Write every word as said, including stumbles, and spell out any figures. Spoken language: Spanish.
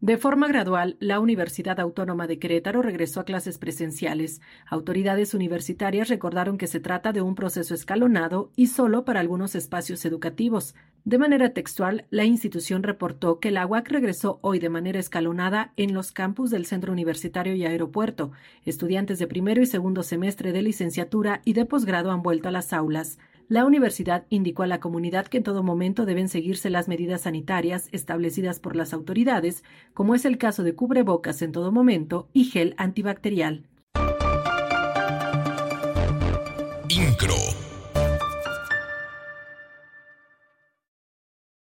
De forma gradual, la Universidad Autónoma de Querétaro regresó a clases presenciales. Autoridades universitarias recordaron que se trata de un proceso escalonado y solo para algunos espacios educativos. De manera textual, la institución reportó que la U A C regresó hoy de manera escalonada en los campus del Centro Universitario y Aeropuerto. Estudiantes de primero y segundo semestre de licenciatura y de posgrado han vuelto a las aulas. La universidad indicó a la comunidad que en todo momento deben seguirse las medidas sanitarias establecidas por las autoridades, como es el caso de cubrebocas en todo momento y gel antibacterial. Incro.